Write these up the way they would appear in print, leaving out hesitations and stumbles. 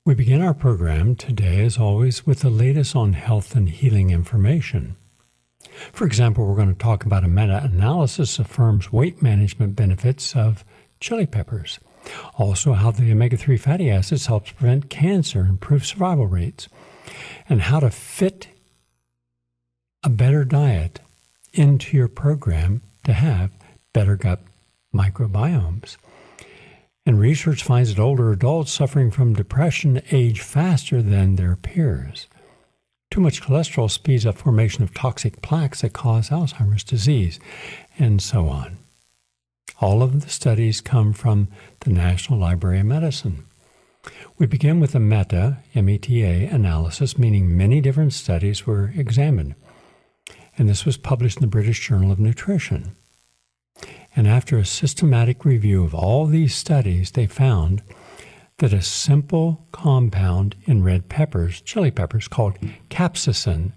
We begin our program today, as always, with the latest on health and healing information. For example, we're going to talk about a meta-analysis affirms weight management benefits of chili peppers. Also, how the omega-3 fatty acids helps prevent cancer and improve survival rates. And how to fit a better diet into your program to have better gut microbiomes. And research finds that older adults suffering from depression age faster than their peers. Too much cholesterol speeds up formation of toxic plaques that cause Alzheimer's disease, and so on. All of the studies come from the National Library of Medicine. We begin with a meta, analysis, meaning many different studies were examined. And this was published in the British Journal of Nutrition. And after a systematic review of all these studies, they found that a simple compound in red peppers, chili peppers, called capsaicin,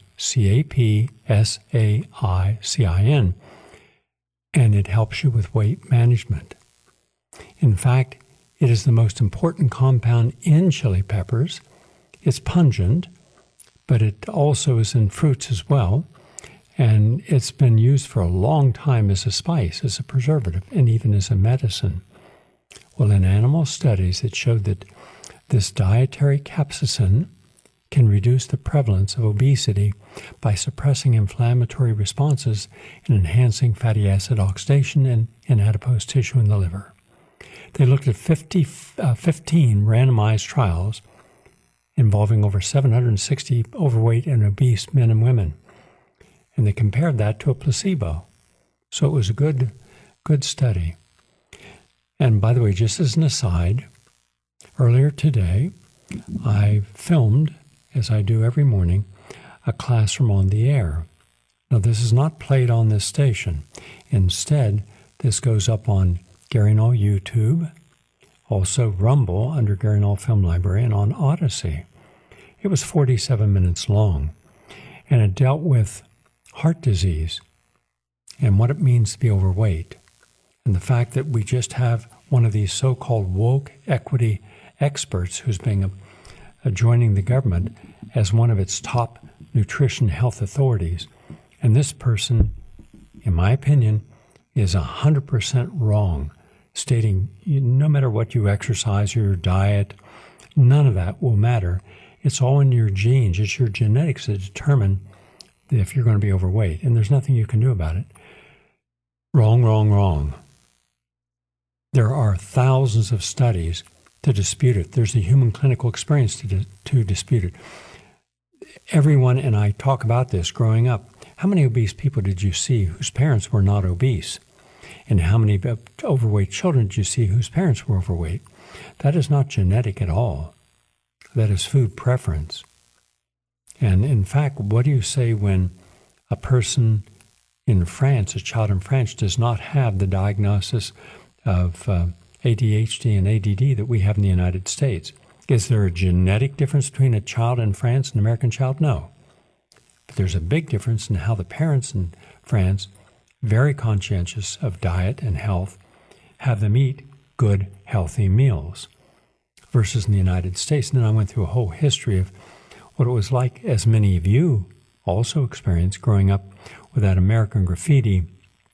C-A-P-S-A-I-C-I-N, and it helps you with weight management. In fact, it is the most important compound in chili peppers. It's pungent, but it also is in fruits as well. And it's been used for a long time as a spice, as a preservative, and even as a medicine. Well, in animal studies, it showed that this dietary capsaicin can reduce the prevalence of obesity by suppressing inflammatory responses and enhancing fatty acid oxidation in adipose tissue in the liver. They looked at 15 randomized trials involving over 760 overweight and obese men and women. And they compared that to a placebo. So it was a good study. And by the way, just as an aside, earlier today, I filmed, as I do every morning, a class from On the Air. Now, this is not played on this station. Instead, this goes up on Gary Null YouTube, also Rumble under Gary Null Film Library, and on Odyssey. It was 47 minutes long, and it dealt with heart disease and what it means to be overweight, and the fact that we just have one of these so-called woke equity experts who's being joining the government as one of its top nutrition health authorities. And this person, in my opinion, is 100% wrong, stating no matter what you exercise, your diet, none of that will matter. It's all in your genes. It's your genetics that determine if you're going to be overweight, and there's nothing you can do about it. Wrong, wrong, wrong. There are thousands of studies to dispute it. There's the human clinical experience to dispute it. Everyone, and I talk about this growing up, how many obese people did you see whose parents were not obese? And how many overweight children did you see whose parents were overweight? That is not genetic at all. That is food preference. And in fact, what do you say when a person in France, a child in France, does not have the diagnosis of ADHD and ADD that we have in the United States? Is there a genetic difference between a child in France and an American child? No. But there's a big difference in how the parents in France, very conscientious of diet and health, have them eat good, healthy meals versus in the United States. And then I went through a whole history of what it was like, as many of you also experienced, growing up with that American Graffiti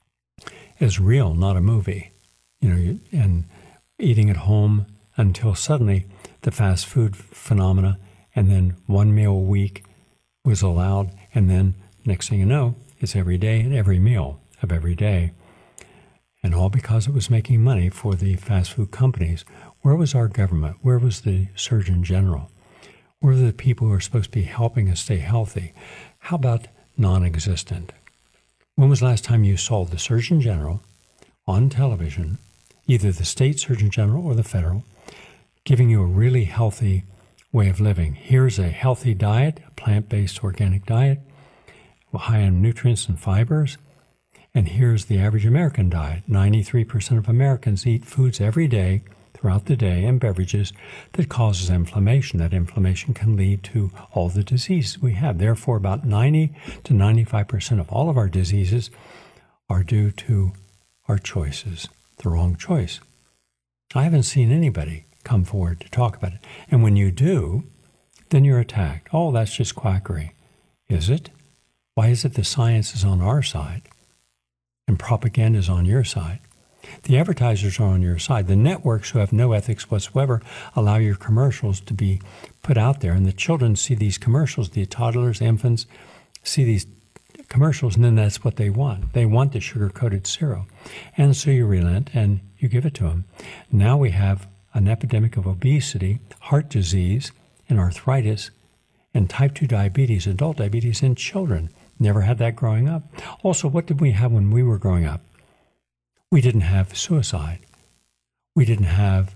as real, not a movie, and eating at home until suddenly the fast food phenomena, and then one meal a week was allowed, and then next thing you know, it's every day and every meal of every day. And all because it was making money for the fast food companies. Where was our government? Where was the Surgeon General? Where are the people who are supposed to be helping us stay healthy? How about non-existent? When was the last time you saw the Surgeon General on television, either the state Surgeon General or the federal, giving you a really healthy way of living? Here's a healthy diet, a plant-based organic diet, high in nutrients and fibers. And here's the average American diet. 93% of Americans eat foods every day throughout the day and beverages that causes inflammation. That inflammation can lead to all the diseases we have. Therefore, about 90 to 95% of all of our diseases are due to our choices, the wrong choice. I haven't seen anybody come forward to talk about it. And when you do, then you're attacked. Oh, that's just quackery. Is it? Why is it the science is on our side and propaganda is on your side? The advertisers are on your side. The networks who have no ethics whatsoever allow your commercials to be put out there. And the children see these commercials, the toddlers, infants, see these commercials, and then that's what they want. They want the sugar-coated cereal. And so you relent and you give it to them. Now we have an epidemic of obesity, heart disease, and arthritis, and type 2 diabetes, adult diabetes in children. Never had that growing up. Also, what did we have when we were growing up? We didn't have suicide. We didn't have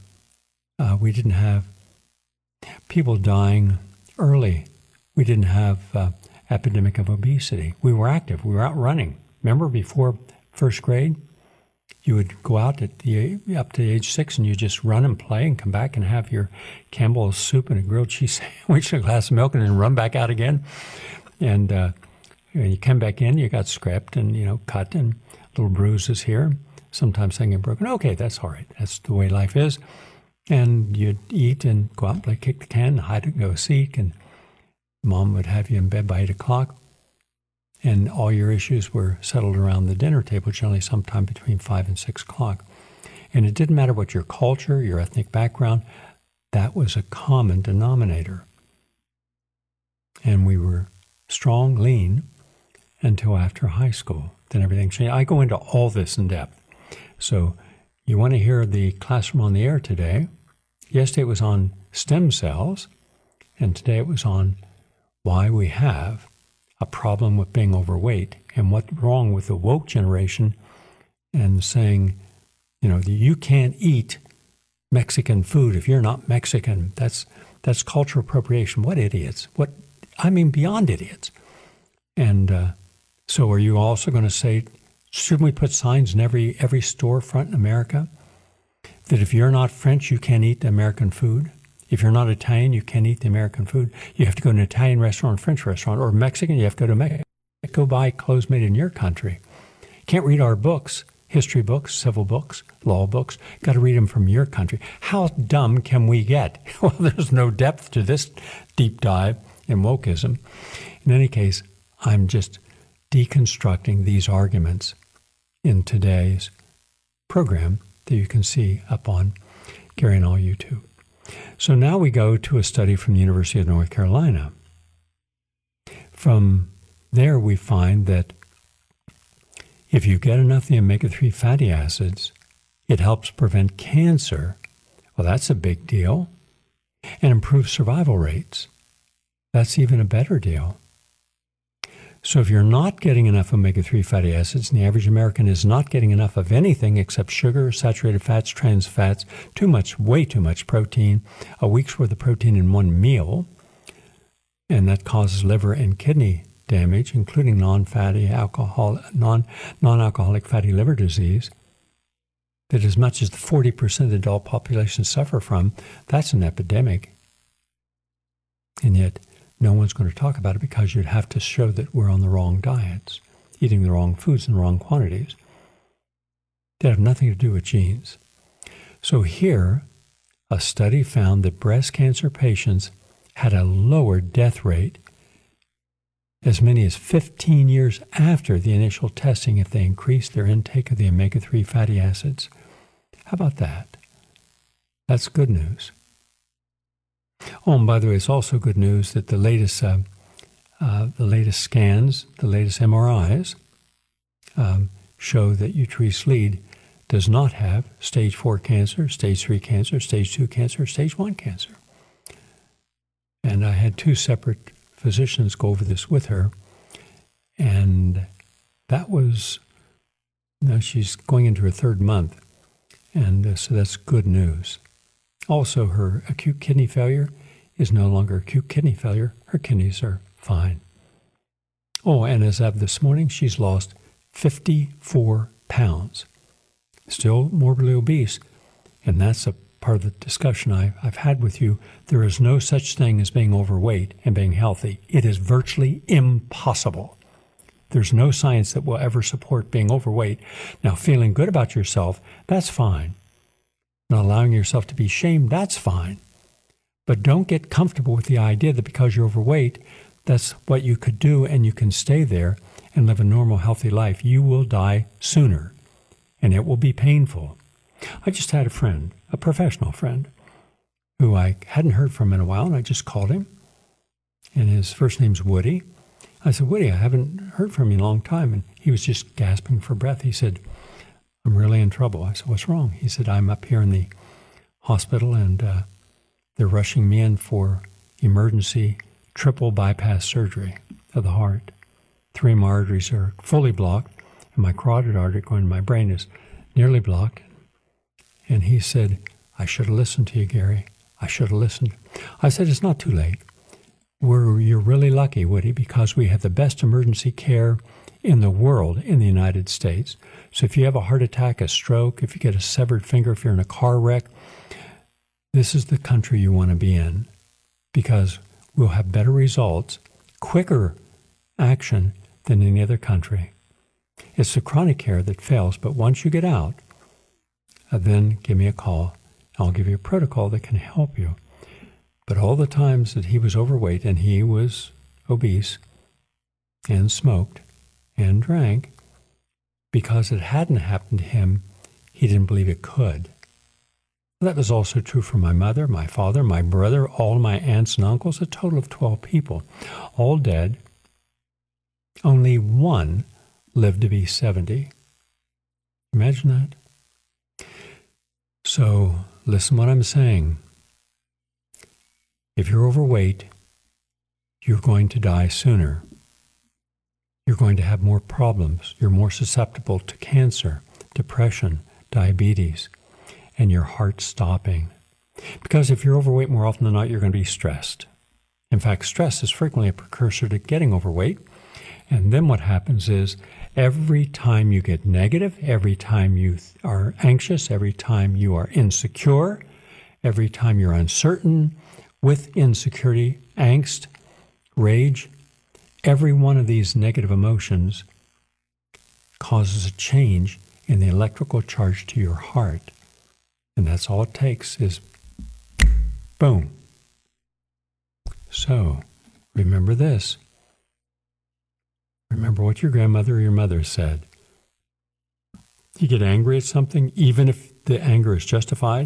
people dying early. We didn't have epidemic of obesity. We were active. We were out running. Remember, before first grade, you would go out up to age 6 and you just run and play and come back and have your Campbell's soup and a grilled cheese sandwich and a glass of milk and then run back out again. And you come back in, you got scraped and cut and little bruises here. Sometimes they get broken. Okay, that's all right. That's the way life is. And you'd eat and go out and play kick the can, hide and go seek, and Mom would have you in bed by 8 o'clock. And all your issues were settled around the dinner table, generally sometime between 5 and 6 o'clock. And it didn't matter what your culture, your ethnic background, that was a common denominator. And we were strong, lean, until after high school. Then everything changed. I go into all this in depth. So you want to hear the Classroom on the Air today. Yesterday it was on stem cells, and today it was on why we have a problem with being overweight and what's wrong with the woke generation and saying, you can't eat Mexican food if you're not Mexican. That's cultural appropriation. What idiots. Beyond idiots. And so are you also going to say, shouldn't we put signs in every storefront in America that if you're not French, you can't eat the American food? If you're not Italian, you can't eat the American food. You have to go to an Italian restaurant, French restaurant, or Mexican, you have to go to Mexico. Go buy clothes made in your country. You can't read our books, history books, civil books, law books. Got to read them from your country. How dumb can we get? Well, there's no depth to this deep dive in wokeism. In any case, I'm just deconstructing these arguments in today's program that you can see up on Gary and All YouTube. So now we go to a study from the University of North Carolina. From there we find that if you get enough of the omega-3 fatty acids, it helps prevent cancer. Well, that's a big deal. And improves survival rates. That's even a better deal. So if you're not getting enough omega-3 fatty acids, and the average American is not getting enough of anything except sugar, saturated fats, trans fats, way too much protein, a week's worth of protein in one meal, and that causes liver and kidney damage, including non-alcoholic fatty liver disease, that as much as 40% of the adult population suffer from, that's an epidemic. And yet, no one's going to talk about it because you'd have to show that we're on the wrong diets, eating the wrong foods in the wrong quantities. That have nothing to do with genes. So here, a study found that breast cancer patients had a lower death rate as many as 15 years after the initial testing if they increased their intake of the omega-3 fatty acids. How about that? That's good news. Oh, and by the way, it's also good news that the latest scans, the latest MRIs, show that Utrice Lead does not have stage 4 cancer, stage 3 cancer, stage 2 cancer, stage 1 cancer. And I had 2 separate physicians go over this with her, and that was, she's going into her 3rd month, and so that's good news. Also, her acute kidney failure is no longer acute kidney failure. Her kidneys are fine. Oh, and as of this morning, she's lost 54 pounds. Still morbidly obese, and that's a part of the discussion I've had with you. There is no such thing as being overweight and being healthy. It is virtually impossible. There's no science that will ever support being overweight. Now, feeling good about yourself, that's fine. and allowing yourself to be shamed, that's fine. But don't get comfortable with the idea that because you're overweight, that's what you could do and you can stay there and live a normal, healthy life. You will die sooner, and it will be painful. I just had a friend, a professional friend, who I hadn't heard from in a while, and I just called him, and his first name's Woody. I said, Woody, I haven't heard from you in a long time, and he was just gasping for breath. He said, I'm really in trouble. I said, what's wrong? He said, I'm up here in the hospital, and they're rushing me in for emergency triple bypass surgery of the heart. 3 of my arteries are fully blocked, and my carotid artery going to my brain is nearly blocked. And he said, I should have listened to you, Gary. I should have listened. I said, it's not too late. You're really lucky, Woody, because we have the best emergency care in the world in the United States. So if you have a heart attack, a stroke, if you get a severed finger, if you're in a car wreck, this is the country you want to be in, because we'll have better results, quicker action than any other country. It's the chronic care that fails, but once you get out, then give me a call. I'll give you a protocol that can help you. But all the times that he was overweight and he was obese and smoked and drank, because it hadn't happened to him, he didn't believe it could. That was also true for my mother, my father, my brother, all my aunts and uncles, a total of 12 people, all dead. Only one lived to be 70. Imagine that. So listen what I'm saying. If you're overweight, you're going to die sooner. You're going to have more problems. You're more susceptible to cancer, depression, diabetes, and your heart stopping. Because if you're overweight more often than not, you're going to be stressed. In fact, stress is frequently a precursor to getting overweight. And then what happens is every time you get negative, every time you are anxious, every time you are insecure, every time you're uncertain, with insecurity, angst, rage, every one of these negative emotions causes a change in the electrical charge to your heart. And that's all it takes is boom. So remember this. Remember what your grandmother or your mother said. You get angry at something, even if the anger is justified,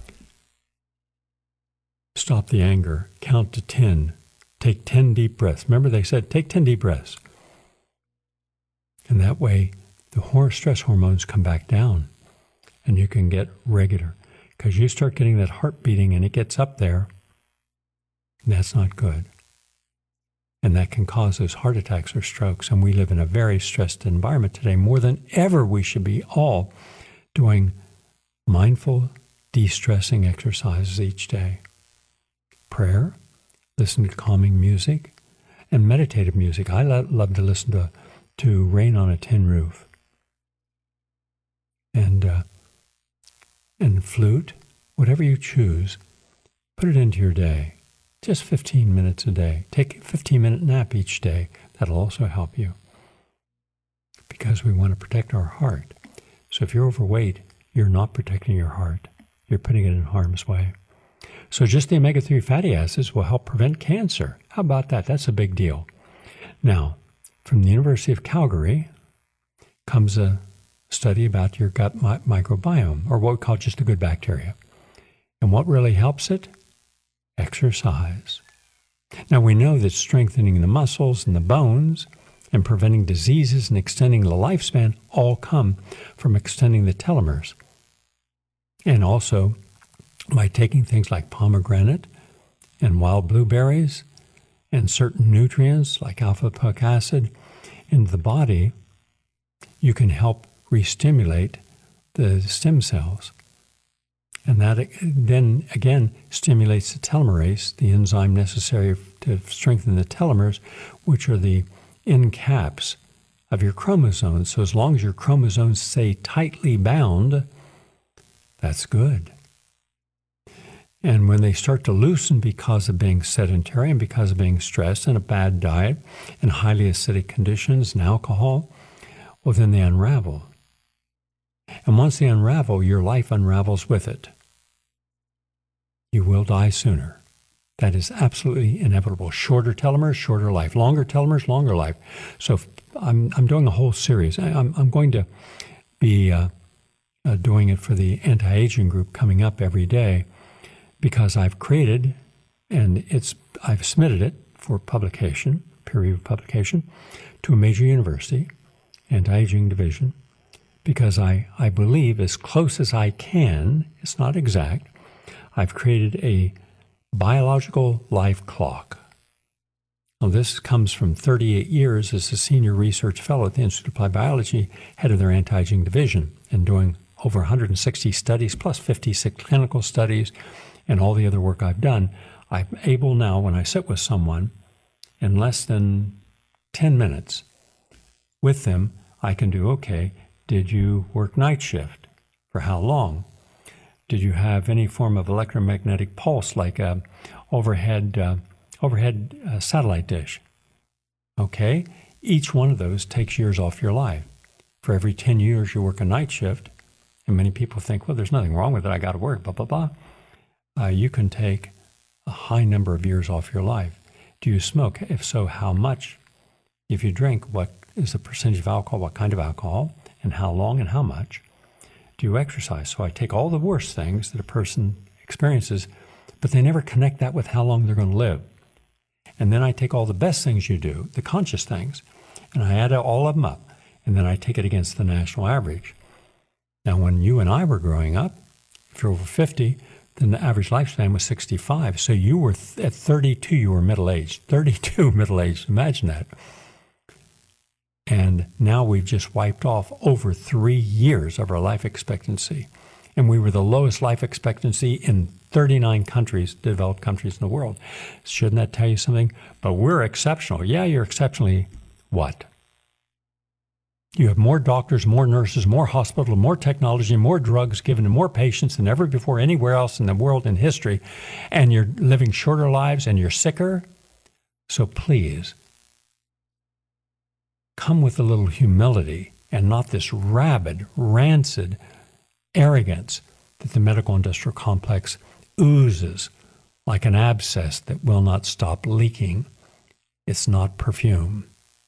stop the anger, count to 10, take 10 deep breaths. Remember they said, take 10 deep breaths. And that way, the stress hormones come back down and you can get regular. Because you start getting that heart beating and it gets up there, that's not good. And that can cause those heart attacks or strokes. And we live in a very stressed environment today. More than ever, we should be all doing mindful, de-stressing exercises each day. Prayer, listen to calming music, and meditative music. I love to listen to Rain on a Tin Roof. And flute, whatever you choose, put it into your day. Just 15 minutes a day. Take a 15-minute nap each day. That'll also help you. Because we want to protect our heart. So if you're overweight, you're not protecting your heart. You're putting it in harm's way. So just the omega-3 fatty acids will help prevent cancer. How about that? That's a big deal. Now, from the University of Calgary comes a study about your gut microbiome, or what we call just the good bacteria. And what really helps it? Exercise. Now we know that strengthening the muscles and the bones and preventing diseases and extending the lifespan all come from extending the telomeres. And also by taking things like pomegranate and wild blueberries and certain nutrients like alpha-lipoic acid into the body, you can help re-stimulate the stem cells. And that then, again, stimulates the telomerase, the enzyme necessary to strengthen the telomeres, which are the end caps of your chromosomes. So as long as your chromosomes stay tightly bound, that's good. And when they start to loosen because of being sedentary and because of being stressed and a bad diet and highly acidic conditions and alcohol, well, then they unravel. And once they unravel, your life unravels with it. you will die sooner. That is absolutely inevitable. Shorter telomeres, shorter life. Longer telomeres, longer life. So I'm doing a whole series. I'm going to be doing it for the anti-aging group coming up every day, because I've created, and I've submitted it for publication, peer-reviewed publication, to a major university, anti-aging division, because I believe, as close as I can, it's not exact, I've created a biological life clock. Now, this comes from 38 years as a senior research fellow at the Institute of Applied Biology, head of their anti-aging division, and doing over 160 studies, plus 56 clinical studies, and all the other work I've done. I'm able now, when I sit with someone, in less than 10 minutes with them, I can do, okay, did you work night shift? For how long? Did you have any form of electromagnetic pulse, like a overhead satellite dish? Okay, each one of those takes years off your life. For every 10 years you work a night shift, and many people think, well, there's nothing wrong with it, I got to work, blah, blah, blah. You can take a high number of years off your life. Do you smoke? If so, how much? If you drink, what is the percentage of alcohol, what kind of alcohol, and how long and how much? Do you exercise? So I take all the worst things that a person experiences, but they never connect that with how long they're going to live. And then I take all the best things you do, the conscious things, and I add all of them up, and then I take it against the national average. Now, when you and I were growing up, if you're over 50, then the average lifespan was 65. So you were, at 32, you were middle-aged. 32 middle-aged, imagine that. And now we've just wiped off over 3 years of our life expectancy. And we were the lowest life expectancy in 39 countries, developed countries in the world. Shouldn't that tell you something? But we're exceptional. Yeah, you're exceptionally what? You have more doctors, more nurses, more hospitals, more technology, more drugs given to more patients than ever before anywhere else in the world in history. And you're living shorter lives and you're sicker. So please, come with a little humility and not this rabid, rancid arrogance that the medical industrial complex oozes like an abscess that will not stop leaking. It's not perfume.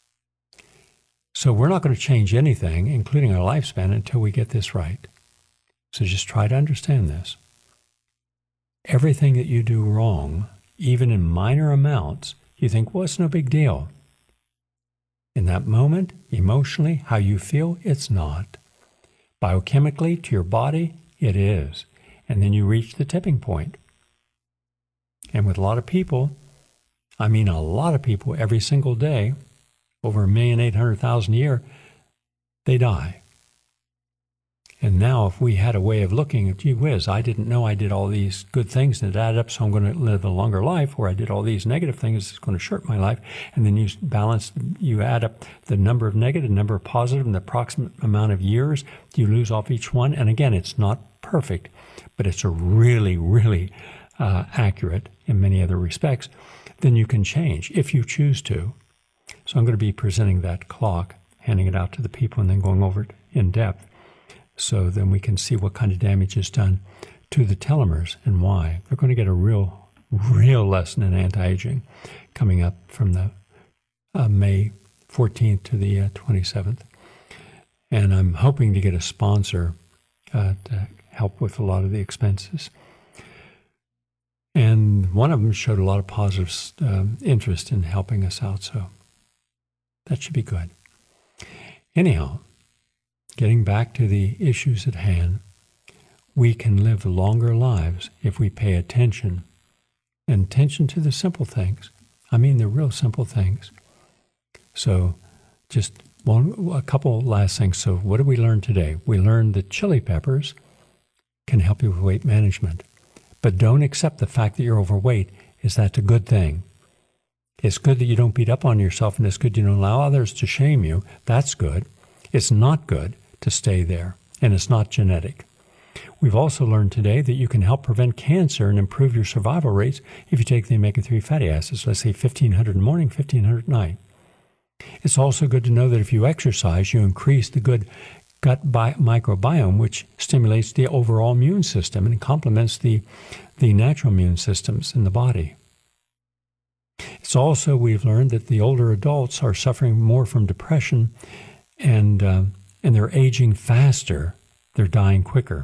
So we're not going to change anything, including our lifespan, until we get this right. So just try to understand this. Everything that you do wrong, even in minor amounts, you think, well, it's no big deal. In that moment, emotionally, how you feel, it's not. Biochemically, to your body, it is. And then you reach the tipping point. And with a lot of people, I mean a lot of people every single day, over 1,800,000 a year, they die. And now if we had a way of looking at, gee whiz, I didn't know I did all these good things and it added up, so I'm going to live a longer life, or I did all these negative things, it's going to short my life. And then you balance, you add up the number of negative, number of positive, and the approximate amount of years you lose off each one. And again, it's not perfect, but it's a really, really accurate in many other respects. Then you can change if you choose to. So I'm going to be presenting that clock, handing it out to the people, and then going over it in depth. So then we can see what kind of damage is done to the telomeres and why. They're going to get a real lesson in anti-aging coming up from the May 14th to the 27th. And I'm hoping to get a sponsor to help with a lot of the expenses. And one of them showed a lot of positive interest in helping us out, so that should be good. Anyhow, getting back to the issues at hand, we can live longer lives if we pay attention, and attention to the simple things. I mean the real simple things. So just a couple last things. So what did we learn today? We learned that chili peppers can help you with weight management. But don't accept the fact that you're overweight is that's a good thing. It's good that you don't beat up on yourself, and it's good you don't allow others to shame you. That's good. It's not good to stay there, and it's not genetic. We've also learned today that you can help prevent cancer and improve your survival rates if you take the omega-3 fatty acids, let's say 1,500 in the morning, 1,500 at night. It's also good to know that if you exercise, you increase the good gut microbiome, which stimulates the overall immune system and complements the natural immune systems in the body. It's also, we've learned that the older adults are suffering more from depression, and they're aging faster. They're dying quicker.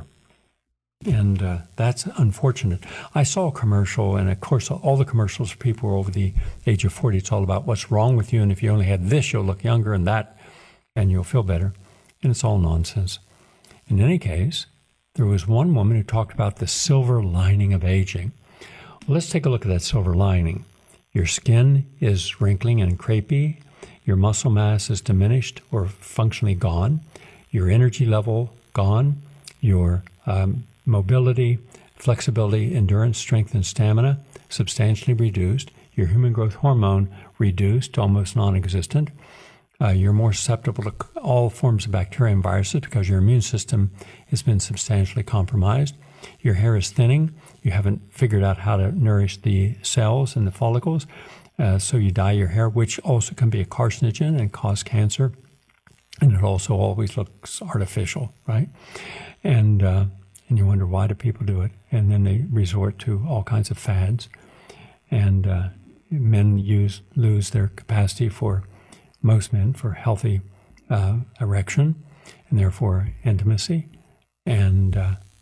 And that's unfortunate. I saw a commercial, and of course, all the commercials for people who are over the age of 40, it's all about what's wrong with you, and if you only had this, you'll look younger, and that, and you'll feel better. And it's all nonsense. In any case, there was one woman who talked about the silver lining of aging. Well, let's take a look at that silver lining. Your skin is wrinkling and crepey. Your muscle mass is diminished or functionally gone. Your energy level gone. Your mobility, flexibility, endurance, strength, and stamina substantially reduced. Your human growth hormone reduced to almost non-existent. You're more susceptible to all forms of bacteria and viruses because your immune system has been substantially compromised. Your hair is thinning. You haven't figured out how to nourish the cells and the follicles, so you dye your hair, which also can be a carcinogen and cause cancer. And it also always looks artificial, right? And you wonder, why do people do it? And then they resort to all kinds of fads. And men lose their capacity most men, for healthy erection, and therefore intimacy. And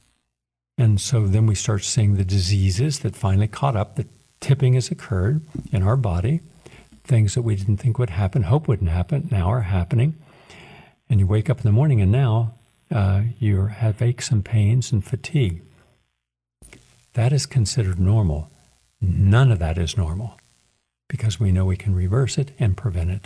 so then we start seeing the diseases that finally caught up. The tipping has occurred in our body. Things that we didn't think would happen, hope wouldn't happen, now are happening. And you wake up in the morning and now you have aches and pains and fatigue. That is considered normal. None of that is normal, because we know we can reverse it and prevent it.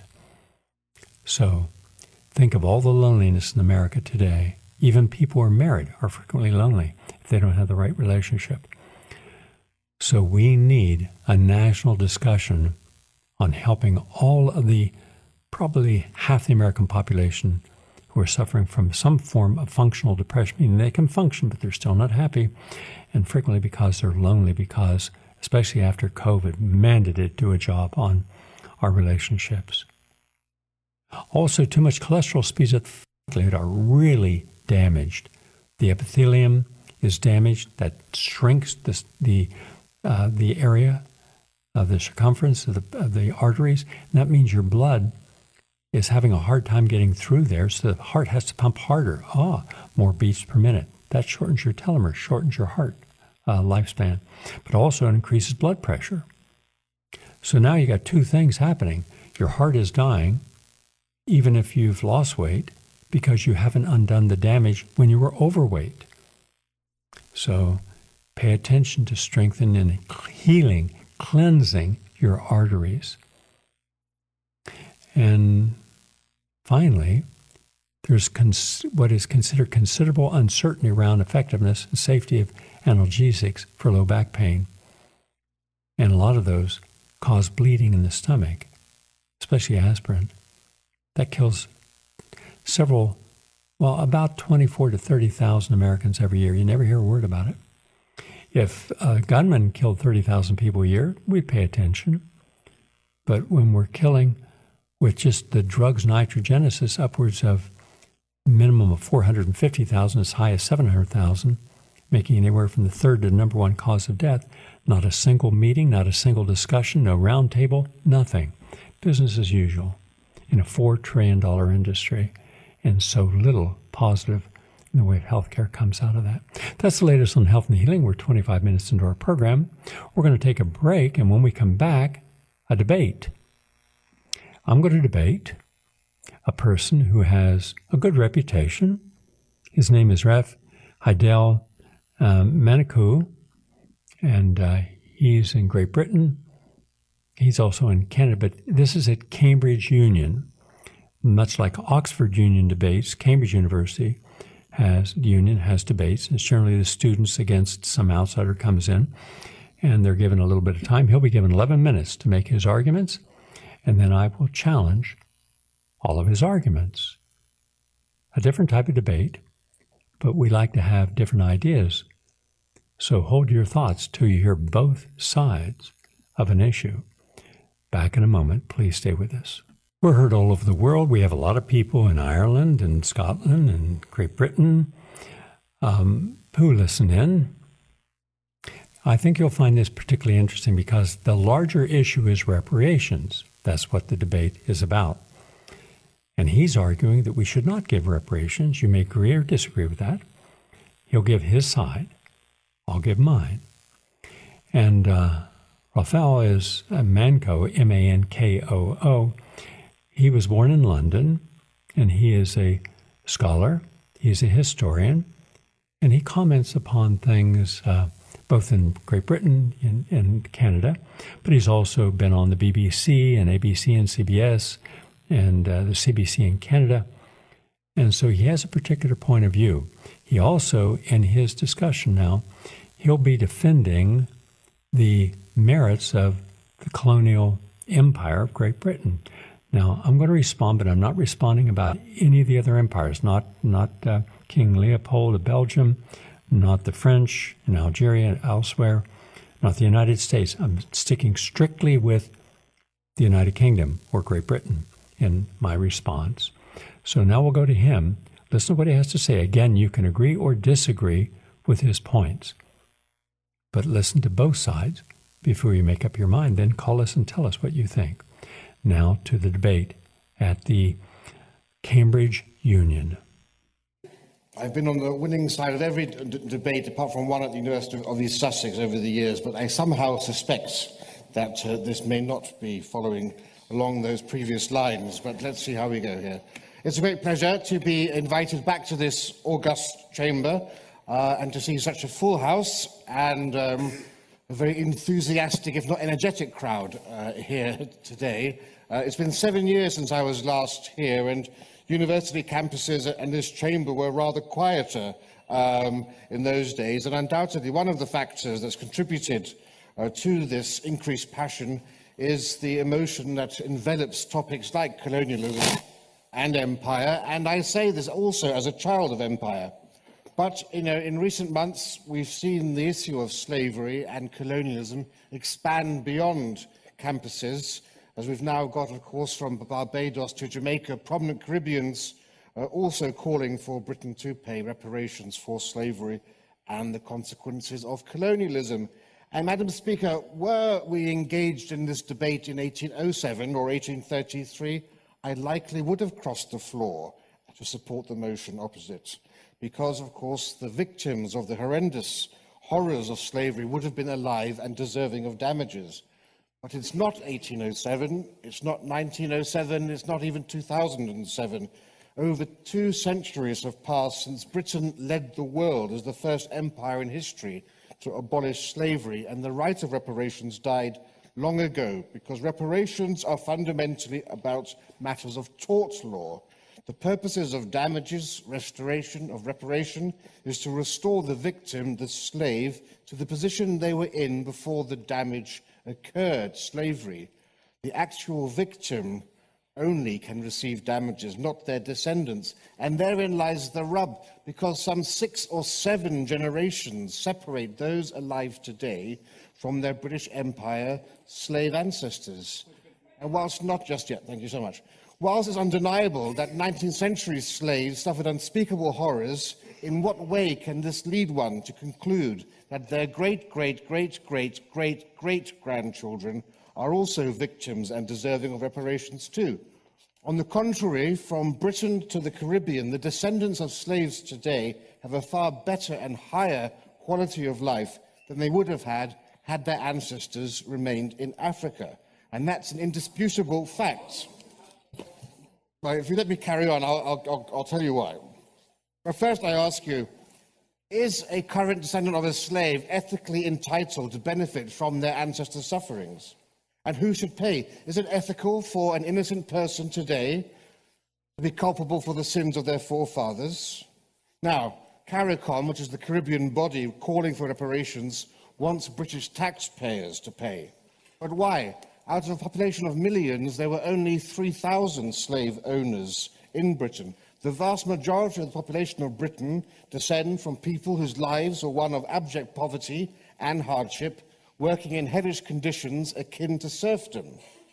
So think of all the loneliness in America today. Even people who are married are frequently lonely if they don't have the right relationship. So we need a national discussion on helping all of the, probably half the American population who are suffering from some form of functional depression, meaning they can function, but they're still not happy, and frequently because they're lonely, because, especially after COVID, man, did it do a job on our relationships. Also, too much cholesterol speeds up fluid are really damaged. The epithelium is damaged. That shrinks the area of the circumference of the arteries. And that means your blood is having a hard time getting through there, so the heart has to pump harder. More beats per minute. That shortens your telomere, shortens your heart lifespan, but also increases blood pressure. So now you got two things happening. Your heart is dying, even if you've lost weight, because you haven't undone the damage when you were overweight. So pay attention to strengthening and healing, cleansing your arteries. And finally, there's what is considered considerable uncertainty around effectiveness and safety of analgesics for low back pain. And a lot of those cause bleeding in the stomach, especially aspirin. That kills about 24 to 30,000 Americans every year. You never hear a word about it. If a gunman killed 30,000 people a year, we'd pay attention. But when we're killing with just the drugs nitrogenesis, upwards of minimum of 450,000, as high as 700,000, making anywhere from the third to number one cause of death, not a single meeting, not a single discussion, no round table, nothing. Business as usual in a $4 trillion industry, and so little positive in the way of healthcare comes out of that. That's the latest on health and healing. We're 25 minutes into our program. We're going to take a break, and when we come back, a debate. I'm going to debate a person who has a good reputation. His name is Ref Heidel Manikou, and he's in Great Britain. He's also in Canada, but this is at Cambridge Union. Much like Oxford Union debates, Cambridge University has debates. It's generally the students against some outsider comes in, and they're given a little bit of time. He'll be given 11 minutes to make his arguments, and then I will challenge all of his arguments. A different type of debate, but we like to have different ideas. So hold your thoughts till you hear both sides of an issue. Back in a moment. Please stay with us. We're heard all over the world. We have a lot of people in Ireland and Scotland and Great Britain who listen in. I think you'll find this particularly interesting because the larger issue is reparations. That's what the debate is about. And he's arguing that we should not give reparations. You may agree or disagree with that. He'll give his side. I'll give mine. And Raphael is Mankoo, M-A-N-K-O-O. He was born in London, and he is a scholar. He's a historian, and he comments upon things both in Great Britain and Canada, but he's also been on the BBC and ABC and CBS and the CBC in Canada. And so he has a particular point of view. He also, in his discussion now, he'll be defending the merits of the colonial empire of Great Britain. Now, I'm going to respond, but I'm not responding about any of the other empires, not King Leopold of Belgium, not the French in Algeria and elsewhere, not the United States. I'm sticking strictly with the United Kingdom or Great Britain in my response. So now we'll go to him. Listen to what he has to say. Again, you can agree or disagree with his points, but listen to both sides before you make up your mind. Then call us and tell us what you think. Now to the debate at the Cambridge Union. I've been on the winning side of every debate, apart from one at the University of East Sussex over the years, but I somehow suspect that this may not be following along those previous lines, but let's see how we go here. It's a great pleasure to be invited back to this august chamber and to see such a full house and a very enthusiastic, if not energetic crowd here today. It's been 7 years since I was last here, and university campuses and this chamber were rather quieter in those days, and undoubtedly one of the factors that's contributed to this increased passion is the emotion that envelops topics like colonialism and empire, and I say this also as a child of empire. But, in recent months, we've seen the issue of slavery and colonialism expand beyond campuses, as we've now got, of course, from Barbados to Jamaica, prominent Caribbeans also calling for Britain to pay reparations for slavery and the consequences of colonialism. And, Madam Speaker, were we engaged in this debate in 1807 or 1833, I likely would have crossed the floor to support the motion opposite, because, of course, the victims of the horrendous horrors of slavery would have been alive and deserving of damages. But it's not 1807, it's not 1907, it's not even 2007. Over 2 centuries have passed since Britain led the world as the first empire in history to abolish slavery, and the right of reparations died long ago, because reparations are fundamentally about matters of tort law. The purposes of damages, restoration of reparation, is to restore the victim, the slave, to the position they were in before the damage occurred, slavery. The actual victim only can receive damages, not their descendants. And therein lies the rub, because some 6 or 7 generations separate those alive today from their British Empire slave ancestors. And whilst not just yet, thank you so much. Whilst it's undeniable that 19th century slaves suffered unspeakable horrors, in what way can this lead one to conclude that their great-great-great-great-great-grandchildren are also victims and deserving of reparations too? On the contrary, from Britain to the Caribbean, the descendants of slaves today have a far better and higher quality of life than they would have had their ancestors remained in Africa. And that's an indisputable fact. Well, if you let me carry on, I'll tell you why. But first I ask you, is a current descendant of a slave ethically entitled to benefit from their ancestors' sufferings? And who should pay? Is it ethical for an innocent person today to be culpable for the sins of their forefathers? Now, CARICOM, which is the Caribbean body calling for reparations, wants British taxpayers to pay. But why? Out of a population of millions, there were only 3,000 slave owners in Britain. The vast majority of the population of Britain descend from people whose lives were one of abject poverty and hardship, working in hellish conditions akin to serfdom.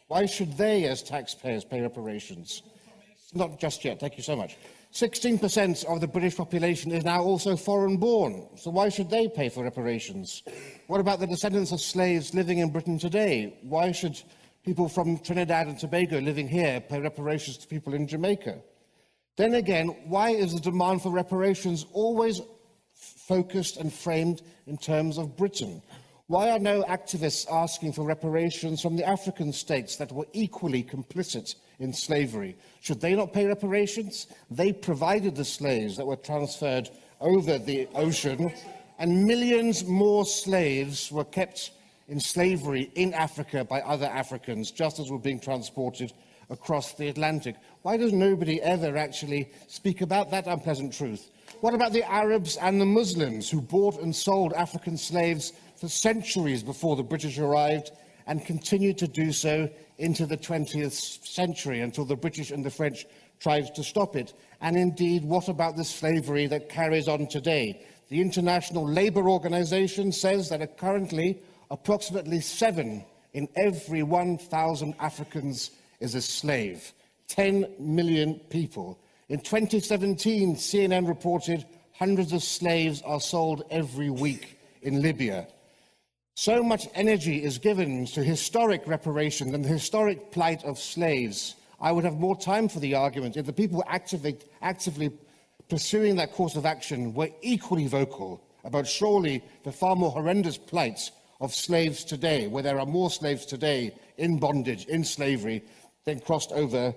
Why should they, as taxpayers, pay reparations? Not just yet. Thank you so much. 16% of the British population is now also foreign-born, so why should they pay for reparations? What about the descendants of slaves living in Britain today? Why should people from Trinidad and Tobago living here pay reparations to people in Jamaica? Then again, why is the demand for reparations always focused and framed in terms of Britain? Why are no activists asking for reparations from the African states that were equally complicit in slavery? Should they not pay reparations? They provided the slaves that were transferred over the ocean, and millions more slaves were kept in slavery in Africa by other Africans, just as were being transported across the Atlantic. Why does nobody ever actually speak about that unpleasant truth? What about the Arabs and the Muslims who bought and sold African slaves for centuries before the British arrived and continued to do so into the 20th century until the British and the French tried to stop it? And indeed, what about the slavery that carries on today? The International Labour Organization says that currently approximately 7 in every 1,000 Africans is a slave. 10 million people. In 2017, CNN reported hundreds of slaves are sold every week in Libya. So much energy is given to historic reparations and the historic plight of slaves. I would have more time for the argument if the people actively pursuing that course of action were equally vocal about surely the far more horrendous plight of slaves today, where there are more slaves today in bondage, in slavery, than crossed over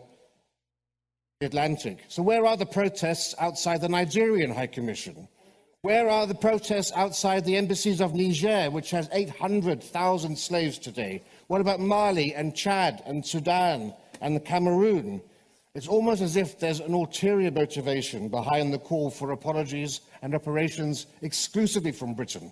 the Atlantic. So where are the protests outside the Nigerian High Commission? Where are the protests outside the embassies of Niger, which has 800,000 slaves today? What about Mali and Chad and Sudan and Cameroon? It's almost as if there's an ulterior motivation behind the call for apologies and reparations exclusively from Britain.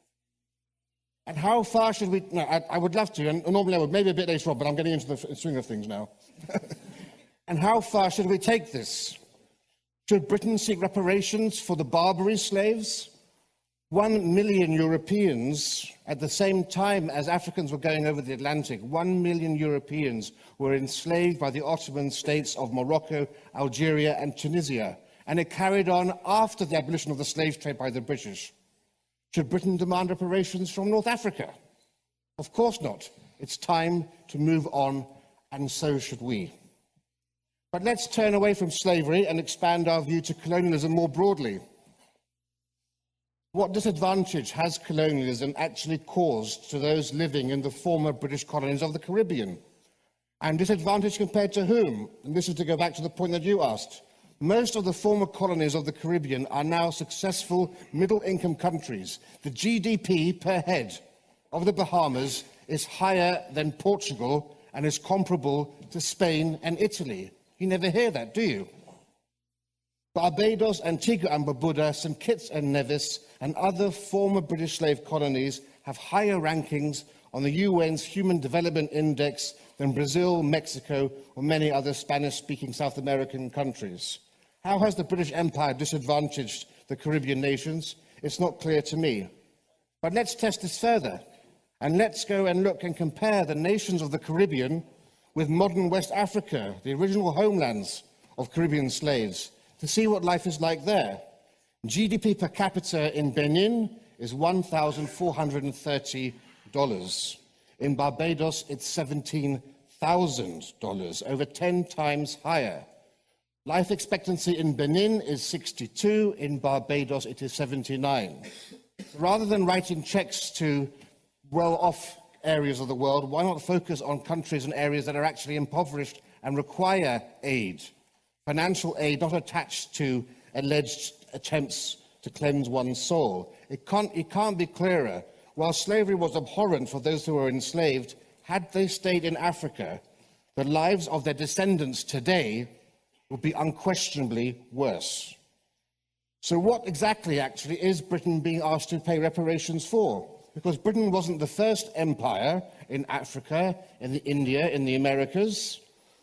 And how far should we... No, I would love to, and normally I would, maybe a bit later on, but I'm getting into the swing of things now. And how far should we take this? Should Britain seek reparations for the Barbary slaves? 1 million Europeans, at the same time as Africans were going over the Atlantic, 1 million Europeans were enslaved by the Ottoman states of Morocco, Algeria and Tunisia. And it carried on after the abolition of the slave trade by the British. Should Britain demand reparations from North Africa? Of course not. It's time to move on, and so should we. But let's turn away from slavery and expand our view to colonialism more broadly. What disadvantage has colonialism actually caused to those living in the former British colonies of the Caribbean? And disadvantage compared to whom? And this is to go back to the point that you asked. Most of the former colonies of the Caribbean are now successful middle-income countries. The GDP per head of the Bahamas is higher than Portugal and is comparable to Spain and Italy. You never hear that, do you? Barbados, Antigua and Barbuda, St. Kitts and Nevis, and other former British slave colonies have higher rankings on the UN's Human Development Index than Brazil, Mexico, or many other Spanish-speaking South American countries. How has the British Empire disadvantaged the Caribbean nations? It's not clear to me. But let's test this further, and let's go and look and compare the nations of the Caribbean with modern West Africa, the original homelands of Caribbean slaves, to see what life is like there. GDP per capita in Benin is $1,430. In Barbados, it's $17,000, over 10 times higher. Life expectancy in Benin is 62, in Barbados it is 79. Rather than writing checks to well-off areas of the world, why not focus on countries and areas that are actually impoverished and require aid? Financial aid not attached to alleged attempts to cleanse one's soul. It can't be clearer. While slavery was abhorrent for those who were enslaved, had they stayed in Africa, the lives of their descendants today would be unquestionably worse. So what exactly actually is Britain being asked to pay reparations for? Because Britain wasn't the first empire in Africa, in India, in the Americas,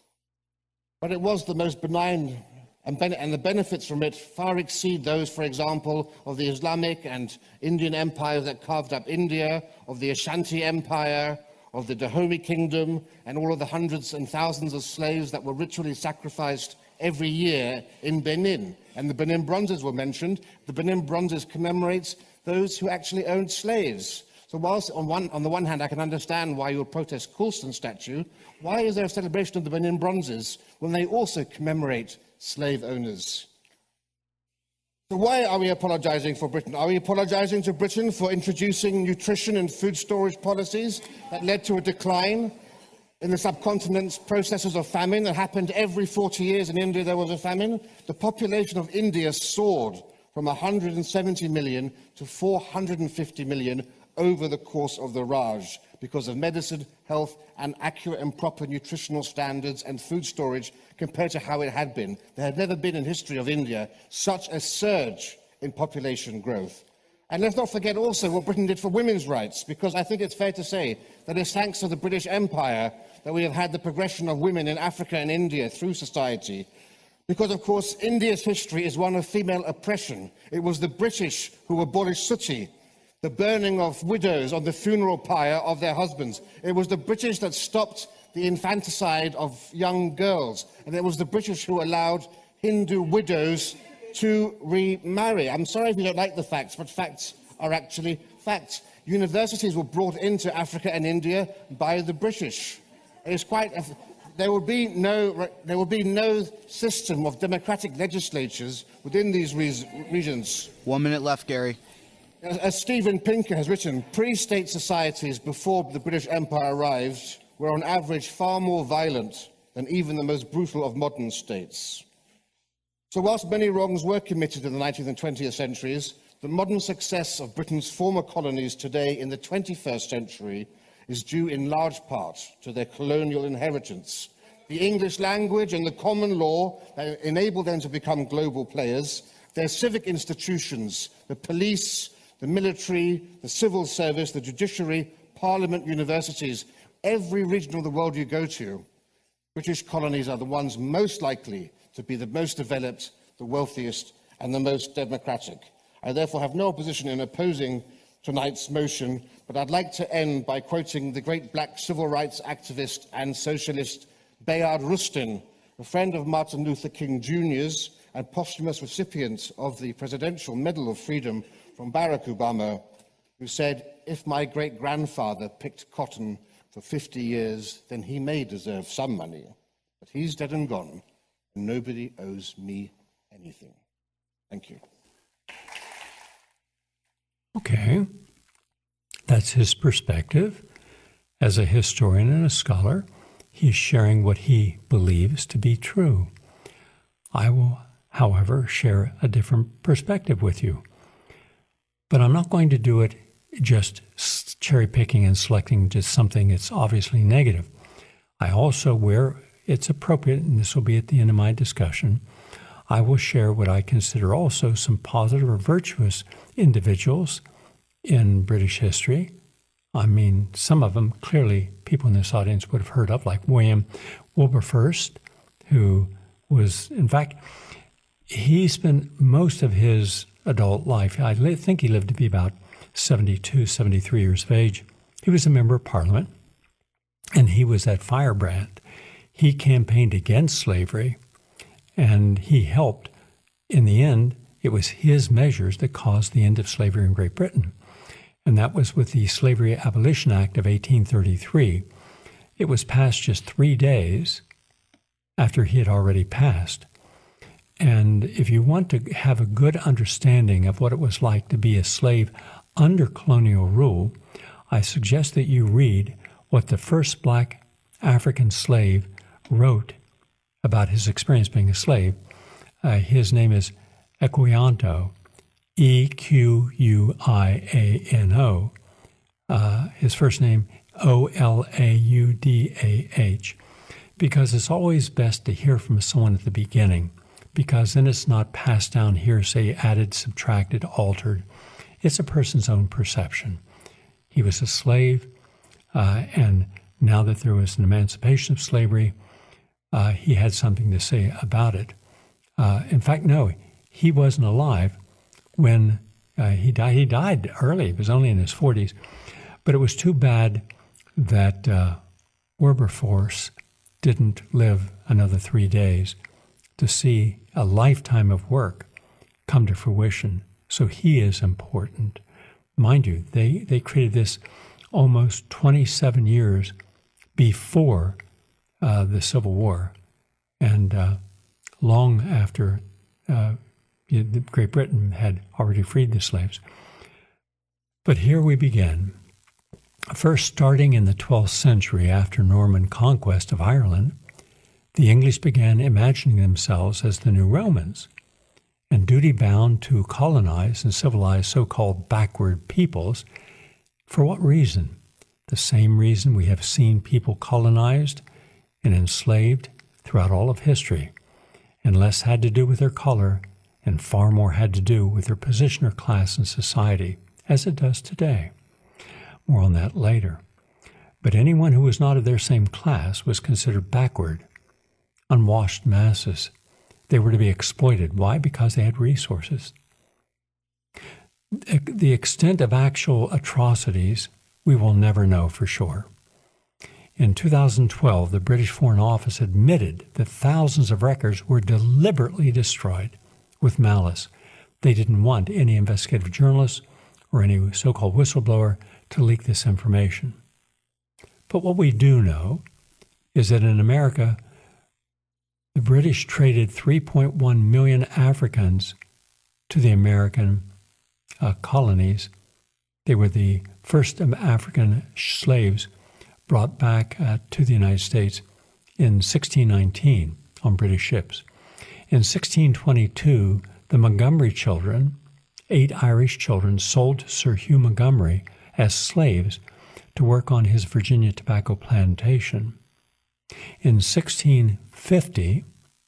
but it was the most benign, and the benefits from it far exceed those, for example, of the Islamic and Indian empires that carved up India, of the Ashanti Empire, of the Dahomey Kingdom and all of the hundreds and thousands of slaves that were ritually sacrificed every year in Benin. And the Benin Bronzes were mentioned. The Benin Bronzes commemorates those who actually owned slaves. So whilst on the one hand I can understand why you would protest Coulston's statue, why is there a celebration of the Benin Bronzes when they also commemorate slave owners? So why are we apologising for Britain? Are we apologising to Britain for introducing nutrition and food storage policies that led to a decline in the subcontinent's processes of famine that happened every 40 years? In India there was a famine. The population of India soared from 170 million to 450 million over the course of the Raj because of medicine, health and accurate and proper nutritional standards and food storage compared to how it had been. There had never been in history of India such a surge in population growth. And let's not forget also what Britain did for women's rights, because I think it's fair to say that it's thanks to the British Empire that we have had the progression of women in Africa and India through society. Because, of course, India's history is one of female oppression. It was the British who abolished suttee, the burning of widows on the funeral pyre of their husbands. It was the British that stopped the infanticide of young girls. And it was the British who allowed Hindu widows to remarry. I'm sorry if you don't like the facts, but facts are actually facts. Universities were brought into Africa and India by the British. It's quite... There will be no system of democratic legislatures within these regions. 1 minute left, Gary. As Steven Pinker has written, pre-state societies before the British Empire arrived were on average far more violent than even the most brutal of modern states. So whilst many wrongs were committed in the 19th and 20th centuries, the modern success of Britain's former colonies today in the 21st century is due in large part to their colonial inheritance. The English language and the common law that enabled them to become global players, their civic institutions, the police, the military, the civil service, the judiciary, parliament, universities, every region of the world you go to, British colonies are the ones most likely to be the most developed, the wealthiest, and the most democratic. I therefore have no opposition in opposing tonight's motion, but I'd like to end by quoting the great black civil rights activist and socialist Bayard Rustin, a friend of Martin Luther King Jr.'s and posthumous recipient of the Presidential Medal of Freedom from Barack Obama, who said, "If my great-grandfather picked cotton for 50 years, then he may deserve some money, but he's dead and gone, and nobody owes me anything." Thank you. Okay, that's his perspective. As a historian and a scholar, he's sharing what he believes to be true. I will, however, share a different perspective with you. But I'm not going to do it just cherry-picking and selecting just something that's obviously negative. I also, where it's appropriate, and this will be at the end of my discussion, I will share what I consider also some positive or virtuous individuals in British history. I mean, some of them clearly people in this audience would have heard of, like William Wilberforce, who was, in fact, he spent most of his adult life, I think he lived to be about 72, 73 years of age. He was a member of Parliament, and he was at Firebrand. He campaigned against slavery, and he helped. In the end, it was his measures that caused the end of slavery in Great Britain. And that was with the Slavery Abolition Act of 1833. It was passed just 3 days after he had already passed. And if you want to have a good understanding of what it was like to be a slave under colonial rule, I suggest that you read what the first black African slave wrote about his experience being a slave. His name is Equiano, Equiano. His first name, Oladah, because it's always best to hear from someone at the beginning, because then it's not passed down hearsay, added, subtracted, altered. It's a person's own perception. He was a slave, and now that there was an emancipation of slavery, he had something to say about it. In fact, no, he wasn't alive when he died. He died early. He was only in his 40s. But it was too bad that Wilberforce didn't live another 3 days to see a lifetime of work come to fruition. So he is important. Mind you, they created this almost 27 years before the Civil War, and long after Great Britain had already freed the slaves. But here we begin. First, starting in the 12th century after Norman conquest of Ireland, the English began imagining themselves as the new Romans and duty-bound to colonize and civilize so-called backward peoples. For what reason? The same reason we have seen people colonized and enslaved throughout all of history, and less had to do with their color and far more had to do with their position or class in society, as it does today. More on that later. But anyone who was not of their same class was considered backward, unwashed masses. They were to be exploited. Why? Because they had resources. The extent of actual atrocities we will never know for sure. In 2012, the British Foreign Office admitted that thousands of records were deliberately destroyed with malice. They didn't want any investigative journalist or any so-called whistleblower to leak this information. But what we do know is that in America, the British traded 3.1 million Africans to the American colonies. They were the first African slaves brought back to the United States in 1619 on British ships. In 1622, the Montgomery children, 8 Irish children, sold to Sir Hugh Montgomery as slaves to work on his Virginia tobacco plantation. In 1650,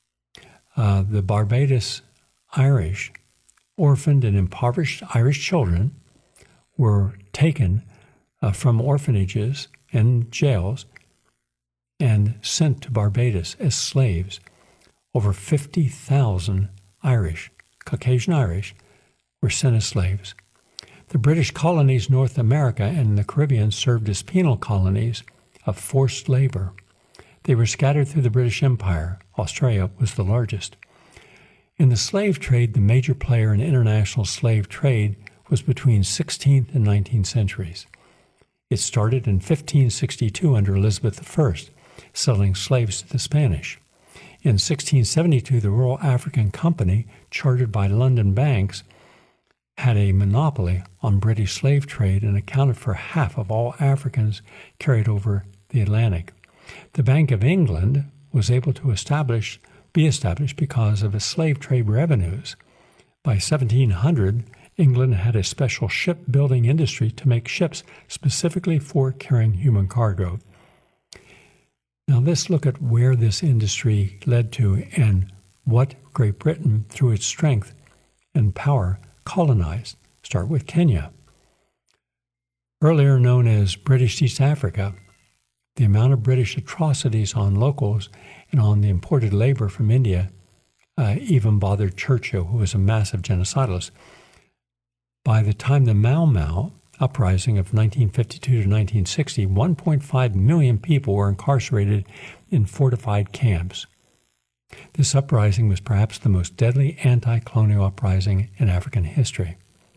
the Barbados Irish, orphaned and impoverished Irish children, were taken from orphanages and jails and sent to Barbados as slaves. Over 50,000 Irish, Caucasian Irish, were sent as slaves. The British colonies, North America and the Caribbean, served as penal colonies of forced labor. They were scattered through the British Empire. Australia was the largest. In the slave trade, the major player in international slave trade was between 16th and 19th centuries. It started in 1562 under Elizabeth I, selling slaves to the Spanish. In 1672, the Royal African Company, chartered by London banks, had a monopoly on British slave trade and accounted for half of all Africans carried over the Atlantic. The Bank of England was able to be established because of its slave trade revenues. By 1700, England had a special shipbuilding industry to make ships specifically for carrying human cargo. Now let's look at where this industry led to and what Great Britain, through its strength and power, colonized. Start with Kenya. Earlier known as British East Africa, the amount of British atrocities on locals and on the imported labor from India even bothered Churchill, who was a massive genocidalist. By the time the Mau Mau uprising of 1952 to 1960, 1.5 million people were incarcerated in fortified camps. This uprising was perhaps the most deadly anti-colonial uprising in African history.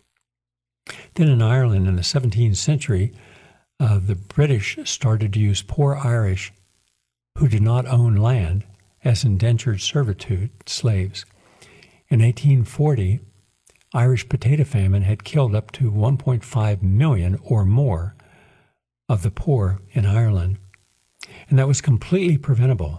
Then in Ireland in the 17th century, the British started to use poor Irish who did not own land as indentured servitude slaves. In 1840, Irish potato famine had killed up to 1.5 million or more of the poor in Ireland, and that was completely preventable.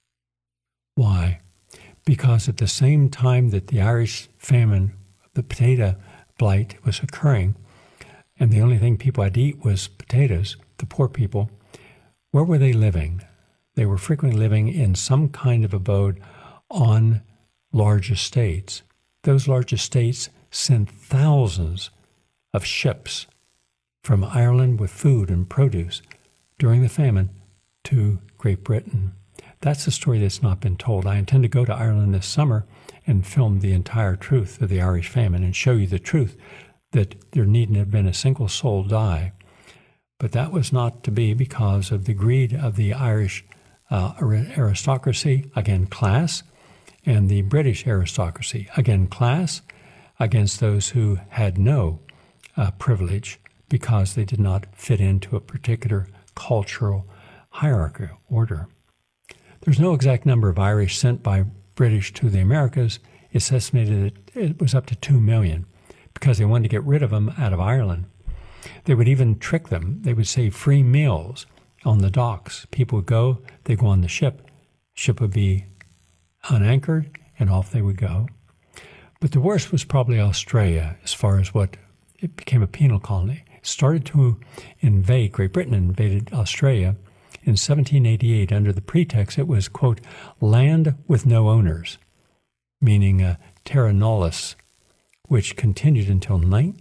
Why? Because at the same time that the Irish famine, the potato blight was occurring, and the only thing people had to eat was potatoes, the poor people, where were they living? They were frequently living in some kind of abode on large estates. Those large estates sent thousands of ships from Ireland with food and produce during the famine to Great Britain. That's a story that's not been told. I intend to go to Ireland this summer and film the entire truth of the Irish famine and show you the truth that there needn't have been a single soul die. But that was not to be because of the greed of the Irish aristocracy, again class, and the British aristocracy, again class, against those who had no privilege because they did not fit into a particular cultural hierarchy order. There's no exact number of Irish sent by British to the Americas. It's estimated that it was up to 2 million because they wanted to get rid of them out of Ireland. They would even trick them. They would say free meals on the docks. People would go, they'd go on the ship. Ship would be unanchored, and off they would go. But the worst was probably Australia, as far as what it became a penal colony. It started to invade, Great Britain invaded Australia in 1788 under the pretext it was, quote, land with no owners, meaning terra nullius, which continued until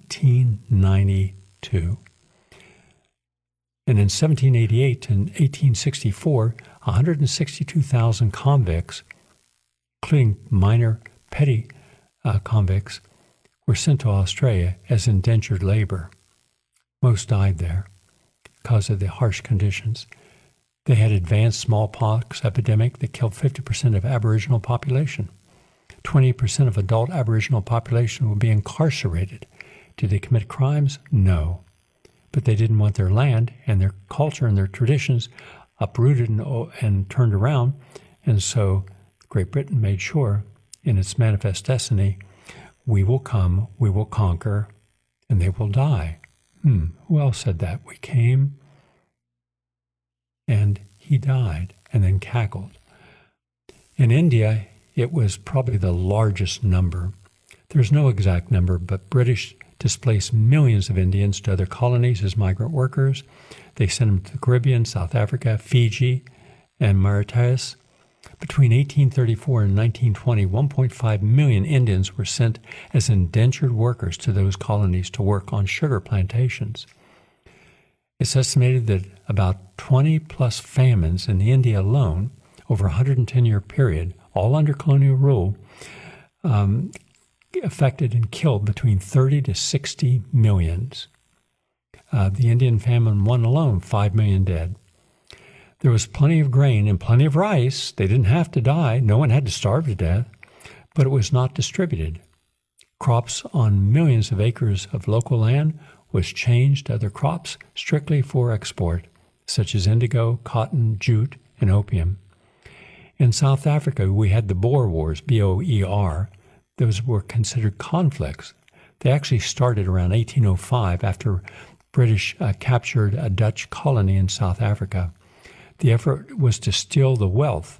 1992. And in 1788 and 1864, 162,000 convicts, including minor petty convicts, were sent to Australia as indentured labor. Most died there because of the harsh conditions. They had advanced smallpox epidemic that killed 50% of Aboriginal population. 20% of adult Aboriginal population would be incarcerated. Did they commit crimes? No. But they didn't want their land and their culture and their traditions uprooted and turned around. And so Great Britain made sure in its manifest destiny, we will come, we will conquer, and they will die. Who else said that? We came, and he died, and then cackled. In India, it was probably the largest number. There's no exact number, but British displaced millions of Indians to other colonies as migrant workers. They sent them to the Caribbean, South Africa, Fiji, and Mauritius. Between 1834 and 1920, 1.5 million Indians were sent as indentured workers to those colonies to work on sugar plantations. It's estimated that about 20 plus famines in India alone, over a 110-year period, all under colonial rule, affected and killed between 30 to 60 millions. The Indian famine one alone, 5 million dead. There was plenty of grain and plenty of rice. They didn't have to die. No one had to starve to death, but it was not distributed. Crops on millions of acres of local land was changed to other crops strictly for export, such as indigo, cotton, jute, and opium. In South Africa, we had the Boer Wars, B-O-E-R. Those were considered conflicts. They actually started around 1805 after British captured a Dutch colony in South Africa. The effort was to steal the wealth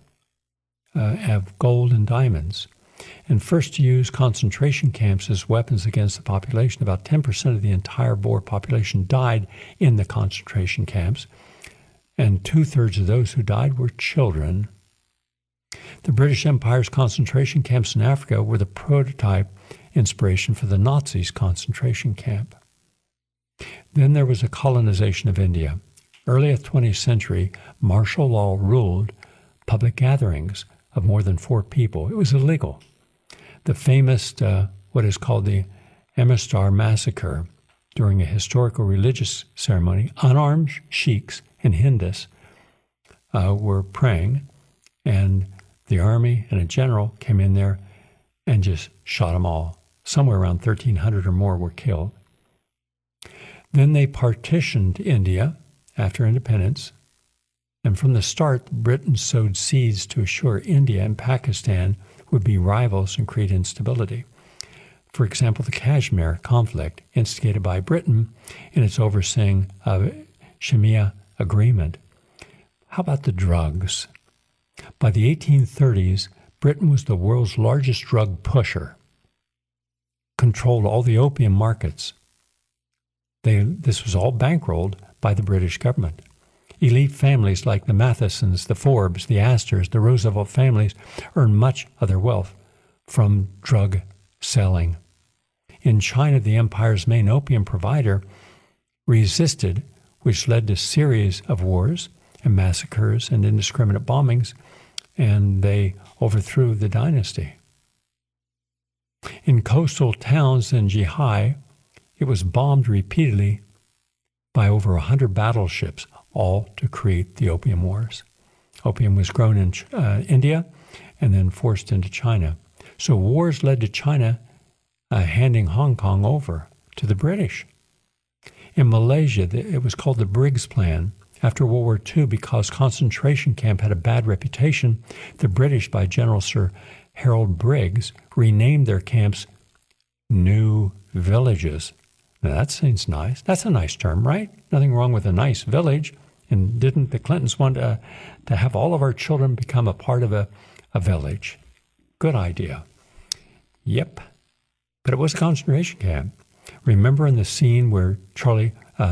of gold and diamonds, and first to use concentration camps as weapons against the population. About 10% of the entire Boer population died in the concentration camps, and 2/3 of those who died were children. The British Empire's concentration camps in Africa were the prototype inspiration for the Nazis' concentration camp. Then there was a colonization of India. Early 20th century, martial law ruled public gatherings of more than 4 people. It was illegal. The famous, what is called the Amritsar massacre, during a historical religious ceremony, unarmed sheiks and Hindus were praying, and the army and a general came in there and just shot them all. Somewhere around 1,300 or more were killed. Then they partitioned India after independence, and from the start, Britain sowed seeds to assure India and Pakistan would be rivals and create instability. For example, the Kashmir conflict, instigated by Britain in its overseeing of Shemia Agreement. How about the drugs? By the 1830s, Britain was the world's largest drug pusher, controlled all the opium markets. This was all bankrolled by the British government. Elite families like the Mathesons, the Forbes, the Astors, the Roosevelt families earned much of their wealth from drug selling. In China, the empire's main opium provider resisted, which led to a series of wars and massacres and indiscriminate bombings, and they overthrew the dynasty. In coastal towns in Zhejiang, it was bombed repeatedly by over 100 battleships, all to create the Opium Wars. Opium was grown in India and then forced into China. So wars led to China handing Hong Kong over to the British. In Malaysia, it was called the Briggs Plan. After World War II, because concentration camp had a bad reputation, the British, by General Sir Harold Briggs, renamed their camps New Villages. Now that seems nice. That's a nice term, right? Nothing wrong with a nice village. And didn't the Clintons want to have all of our children become a part of a village? Good idea. Yep. But it was a concentration camp. Remember in the scene where Charlie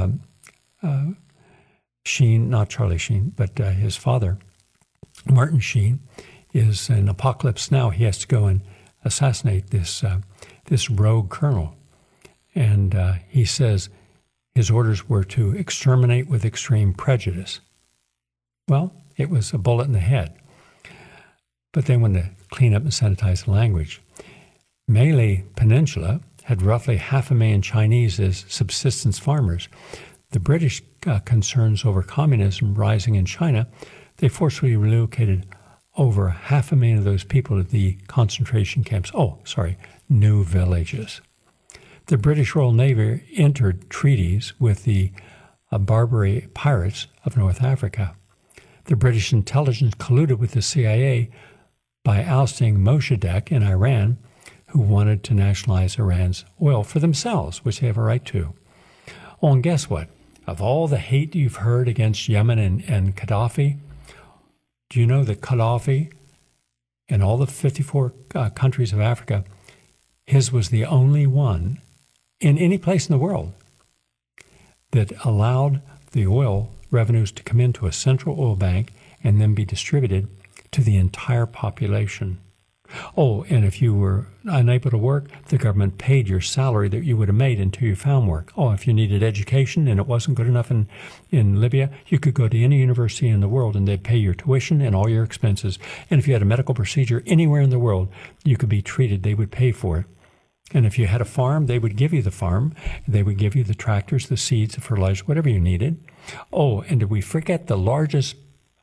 Sheen, not Charlie Sheen, but his father, Martin Sheen, is in Apocalypse Now. He has to go and assassinate this rogue colonel. And he says his orders were to exterminate with extreme prejudice. Well, it was a bullet in the head. But they wanted to clean up and sanitize the language. Malay Peninsula had roughly 500,000 Chinese as subsistence farmers. The British concerns over communism rising in China, they forcibly relocated over 500,000 of those people to the concentration camps. New villages. The British Royal Navy entered treaties with the Barbary pirates of North Africa. The British intelligence colluded with the CIA by ousting Mossadegh in Iran, who wanted to nationalize Iran's oil for themselves, which they have a right to. Oh, and guess what? Of all the hate you've heard against Yemen and Gaddafi, do you know that Gaddafi in all the 54 countries of Africa, his was the only one in any place in the world that allowed the oil revenues to come into a central oil bank and then be distributed to the entire population. Oh, and if you were unable to work, the government paid your salary that you would have made until you found work. Oh, if you needed education and it wasn't good enough in Libya, you could go to any university in the world and they'd pay your tuition and all your expenses. And if you had a medical procedure anywhere in the world, you could be treated. They would pay for it. And if you had a farm, they would give you the farm. They would give you the tractors, the seeds, the fertilizer, whatever you needed. Oh, and did we forget the largest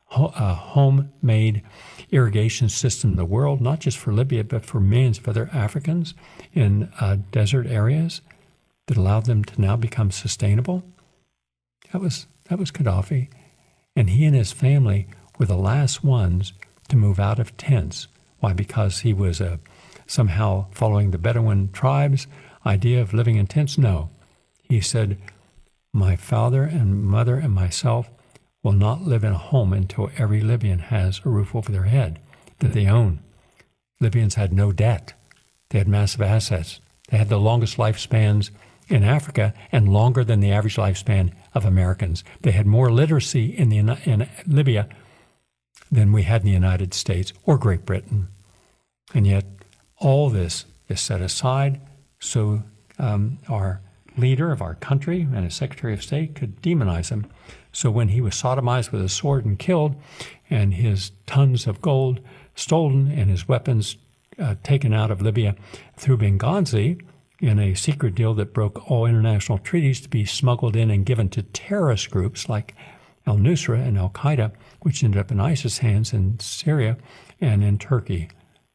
homemade irrigation system in the world, not just for Libya, but for millions of other Africans in desert areas that allowed them to now become sustainable? That was Gaddafi. And he and his family were the last ones to move out of tents. Why? Because he was somehow following the Bedouin tribes' idea of living in tents? No. He said, my father and mother and myself will not live in a home until every Libyan has a roof over their head that they own. Libyans had no debt. They had massive assets. They had the longest lifespans in Africa and longer than the average lifespan of Americans. They had more literacy in Libya than we had in the United States or Great Britain. And yet all this is set aside so our leader of our country and his Secretary of State could demonize him. So when he was sodomized with a sword and killed, and his tons of gold stolen and his weapons taken out of Libya through Benghazi in a secret deal that broke all international treaties to be smuggled in and given to terrorist groups like al-Nusra and al-Qaeda, which ended up in ISIS hands in Syria and in Turkey.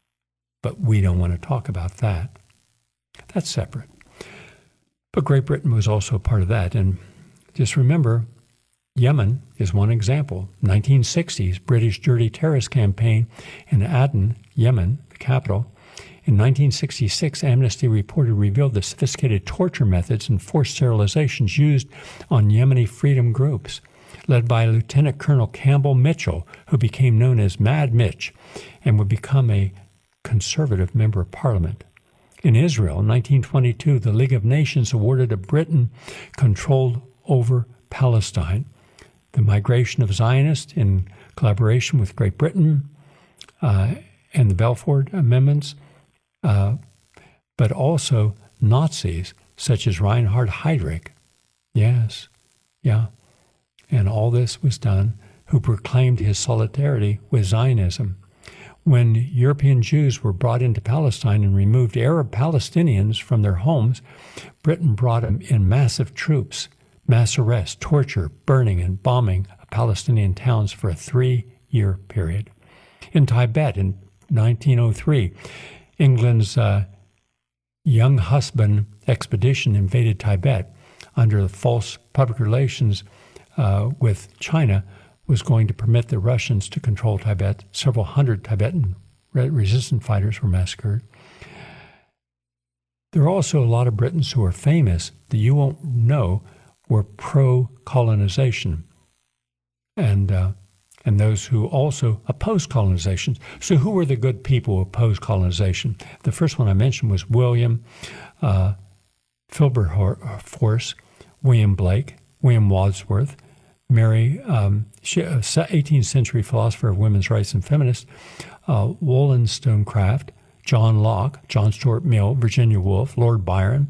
But we don't want to talk about that. That's separate. But Great Britain was also part of that. And just remember, Yemen is one example. 1960s British dirty terrorist campaign in Aden, Yemen, the capital. In 1966, Amnesty revealed the sophisticated torture methods and forced sterilizations used on Yemeni freedom groups, led by Lieutenant Colonel Campbell Mitchell, who became known as Mad Mitch and would become a conservative member of parliament. In Israel, in 1922, the League of Nations awarded a Britain controlled over Palestine. The migration of Zionists in collaboration with Great Britain and the Balfour Amendments, but also Nazis such as Reinhard Heydrich. Yes, yeah. And all this was done who proclaimed his solidarity with Zionism. When European Jews were brought into Palestine and removed Arab Palestinians from their homes, Britain brought in massive troops, mass arrest, torture, burning, and bombing of Palestinian towns for a 3-year period. In Tibet in 1903, England's Young Husband expedition invaded Tibet under the false public relations with China was going to permit the Russians to control Tibet. Several hundred Tibetan resistance fighters were massacred. There are also a lot of Britons who are famous that you won't know were pro-colonization, and those who also opposed colonization. So who were the good people who opposed colonization? The first one I mentioned was William Wilberforce, William Blake, William Wordsworth, Mary, 18th century philosopher of women's rights and feminist, Wollstonecraft, John Locke, John Stuart Mill, Virginia Woolf, Lord Byron,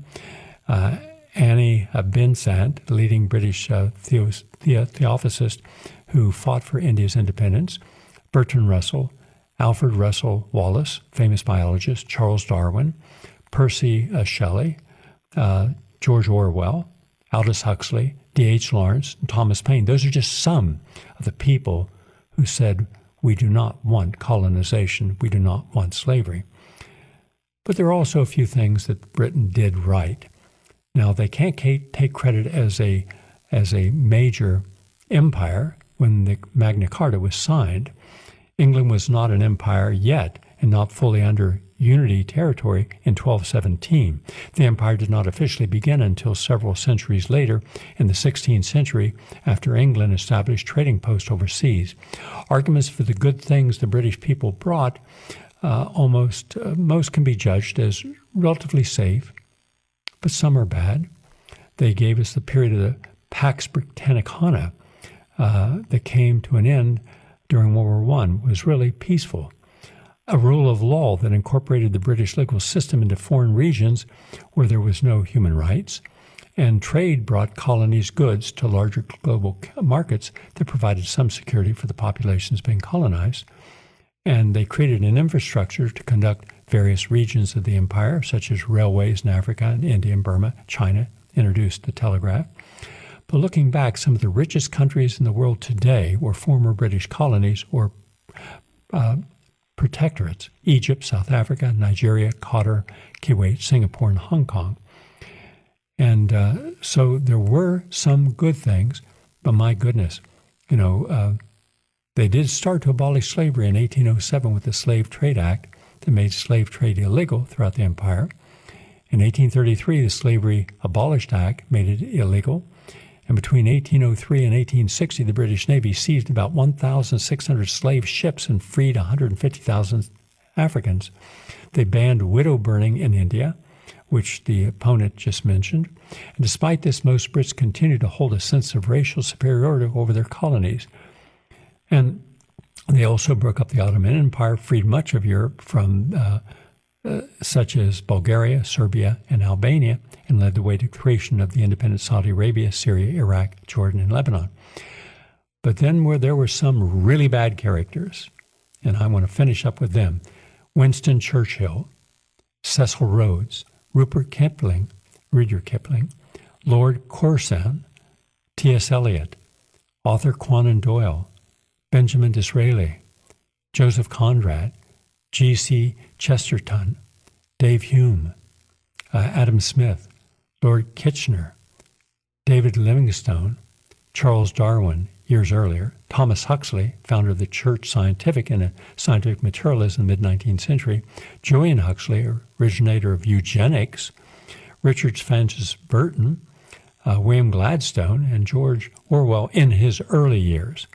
Annie Besant, leading British theosophist who fought for India's independence, Bertrand Russell, Alfred Russel Wallace, famous biologist, Charles Darwin, Percy Shelley, George Orwell, Aldous Huxley, D.H. Lawrence, and Thomas Paine. Those are just some of the people who said, we do not want colonization, we do not want slavery. But there are also a few things that Britain did right. Now, they can't take credit as a major empire. When the Magna Carta was signed, England was not an empire yet and not fully under unity territory in 1217. The empire did not officially begin until several centuries later in the 16th century after England established trading posts overseas. Arguments for the good things the British people brought most can be judged as relatively safe, but some are bad. They gave us the period of the Pax Britannicana that came to an end during World War I, was really peaceful. A rule of law that incorporated the British legal system into foreign regions where there was no human rights, and trade brought colonies' goods to larger global markets that provided some security for the populations being colonized. And they created an infrastructure to conduct various regions of the empire, such as railways in Africa and India and Burma. China introduced the telegraph. But looking back, some of the richest countries in the world today were former British colonies or protectorates: Egypt, South Africa, Nigeria, Qatar, Kuwait, Singapore, and Hong Kong. And so there were some good things, but my goodness, they did start to abolish slavery in 1807 with the Slave Trade Act that made slave trade illegal throughout the empire. In 1833, the Slavery Abolished Act made it illegal. And between 1803 and 1860, the British Navy seized about 1,600 slave ships and freed 150,000 Africans. They banned widow burning in India, which the opponent just mentioned. And despite this, most Brits continued to hold a sense of racial superiority over their colonies. And they also broke up the Ottoman Empire, freed much of Europe from such as Bulgaria, Serbia, and Albania, and led the way to the creation of the independent Saudi Arabia, Syria, Iraq, Jordan, and Lebanon. But then there were some really bad characters, and I want to finish up with them. Winston Churchill, Cecil Rhodes, Rudyard Kipling, Lord Curzon, T.S. Eliot, Arthur Conan Doyle, Benjamin Disraeli, Joseph Conrad, G.C. Chesterton, Dave Hume, Adam Smith, Lord Kitchener, David Livingstone, Charles Darwin, years earlier, Thomas Huxley, founder of the Church Scientific and Scientific Materialism in the mid-19th century, Julian Huxley, originator of eugenics, Richard Francis Burton, William Gladstone, and George Orwell in his early years.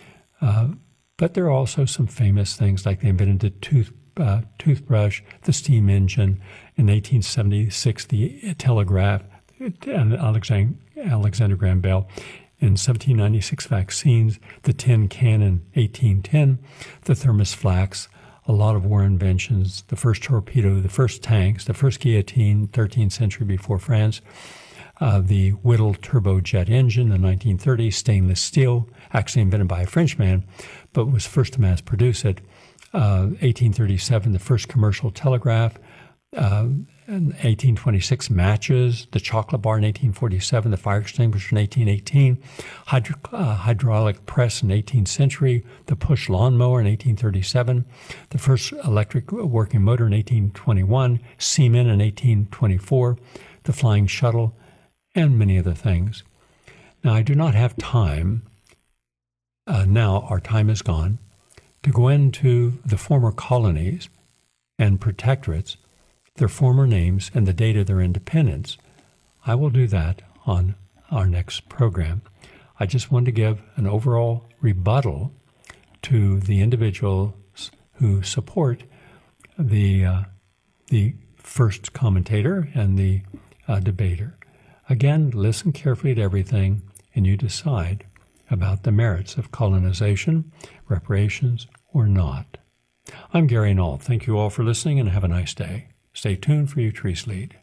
But there are also some famous things like they invented the toothbrush, the steam engine, in 1876 the telegraph, and Alexander Graham Bell. In 1796 vaccines, the tin can in 1810, the thermos flax, a lot of war inventions, the first torpedo, the first tanks, the first guillotine, 13th century before France, the Whittle turbojet engine in the 1930s, stainless steel, actually invented by a Frenchman, but was first to mass produce it. 1837, the first commercial telegraph, 1826 matches, the chocolate bar in 1847, the fire extinguisher in 1818, hydraulic press in 18th century, the push lawnmower in 1837, the first electric working motor in 1821, seamen in 1824, the flying shuttle, and many other things. Now, I do not have time, now our time is gone, to go into the former colonies and protectorates, their former names, and the date of their independence. I will do that on our next program. I just wanted to give an overall rebuttal to the individuals who support the first commentator and the debater. Again, listen carefully to everything, and you decide about the merits of colonization, reparations, or not. I'm Gary Null. Thank you all for listening, and have a nice day. Stay tuned for Utrice Lead.